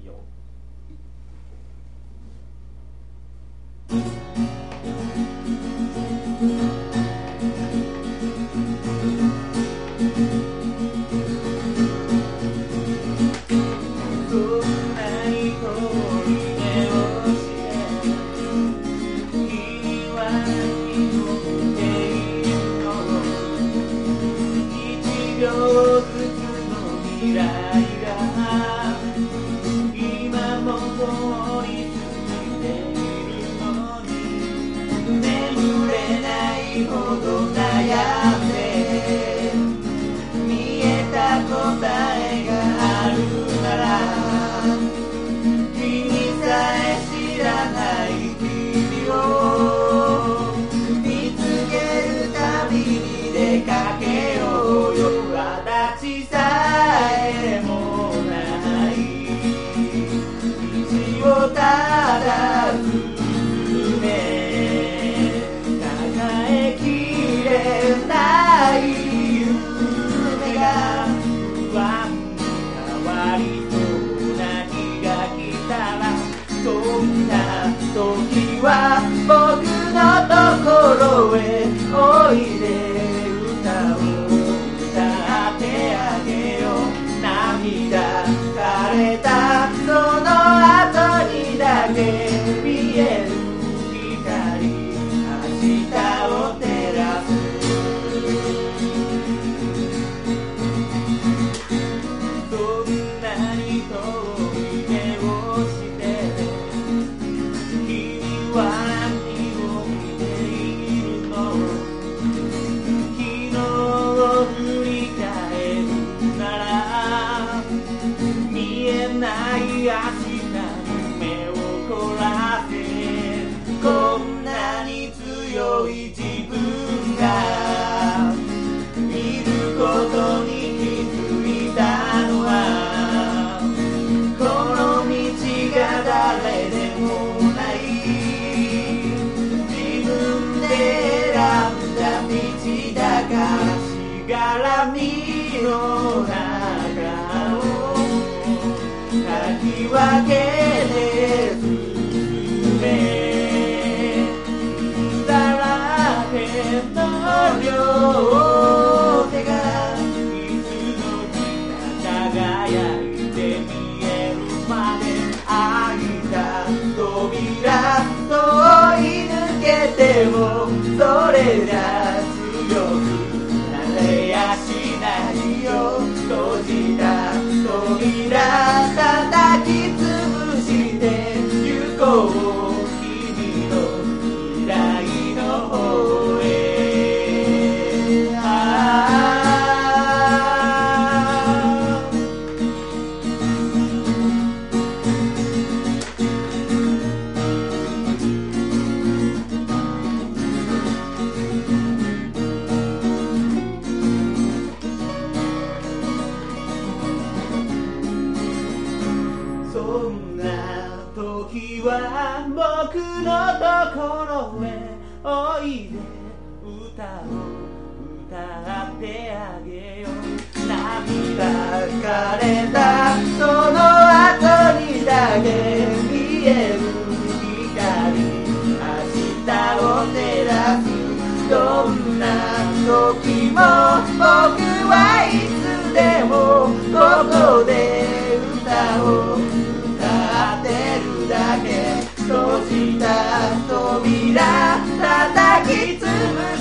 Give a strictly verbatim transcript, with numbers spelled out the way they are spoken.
よ。 僕のところへおいで、歌を歌ってあげよう。涙枯れたその後にだけ見える光、明日を照らす。どんなに遠い目をして君は明日に目を凝らせ、こんなに強い自分がいることに気づいたのは、この道が誰でもない自分で選んだ道だから、しがらみの中をかき分けで進め、だらけの両手がいつの日か輝いて見えるまで、開いた扉通り抜けてもそれじゃ強くなれやしないよ。閉じた扉叩きつぶして行こう、君の未来の方へ。あそんな時は僕のところへおいで、歌を歌ってあげよう。涙枯れたその後にだけ見える光、明日を照らす。どんな時も僕はいつでもここで歌を閉じた扉叩きつぶ